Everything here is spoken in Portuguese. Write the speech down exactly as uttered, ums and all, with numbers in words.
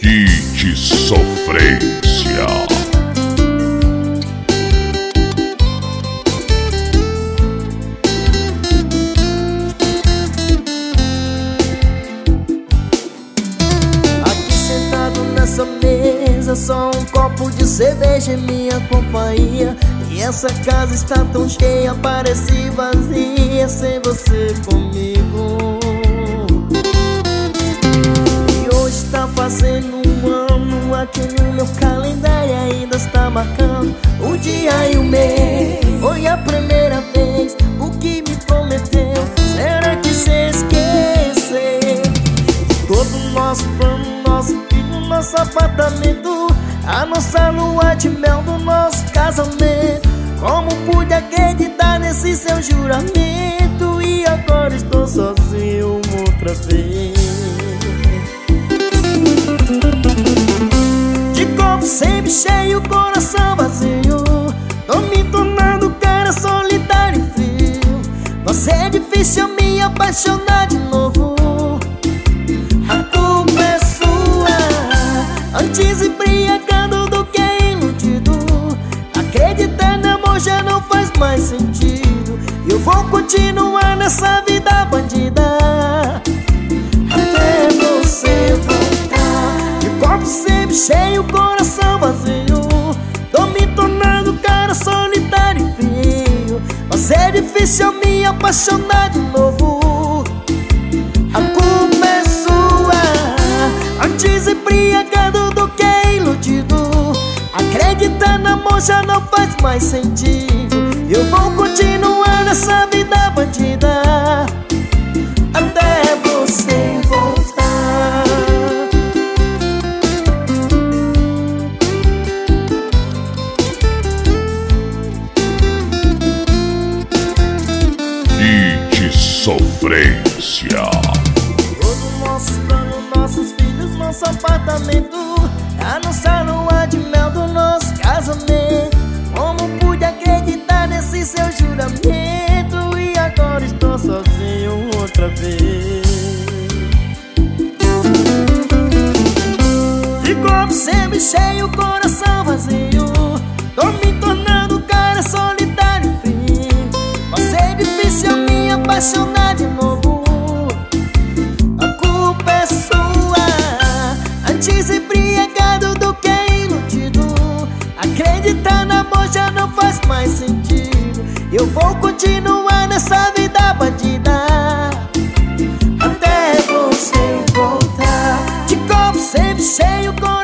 Hit Sofrência. Aqui sentado nessa mesa, só um copo de cerveja em minha companhia. E essa casa está tão cheia, parece vazia sem você comigo. E hoje está fazendo um ano, aqui no meu calendário ainda está marcando o dia e o mês. Foi a primeira vez, o que me prometeu, será que cê esqueceu? Todo o nosso plano, nosso filho, nosso apartamento, a nossa lua de mel do nosso casamento. Como pude acreditar nesse seu juramento? E agora estou sozinho outra vez. De copo sempre cheio, coração vazio, tô me tornando cara solitário e frio. Você é difícil me apaixonar de novo. A culpa é sua, antes embriagado do que iludido. Acreditar no amor já não faz mais sentido. Eu vou continuar nessa vida bandida até você voltar. De copo sempre cheio, coração vazio, tô me tornando cara solitário e frio. Mas é difícil me apaixonar de novo. A culpa é sua, antes embriagado do que iludido. Acreditar no amor já não faz mais sentido. Eu vou continuar nessa vida bandida até você voltar. Hit Sofrência. Todos nossos planos, nossos filhos, nosso apartamento, a nossa lua de mel do nosso casamento. Como pude acreditar nesse seu juramento? E agora estou sozinho outra vez. De copo sempre cheio, coração vazio, tô me tornando cara solitário e frio. Mas é difícil me apaixonar de novo. A culpa é sua, antes embriagado do que iludido. Acreditar no amor já não faz mais sentido. Eu vou continuar nessa vida bandida até você voltar. De copo sempre cheio,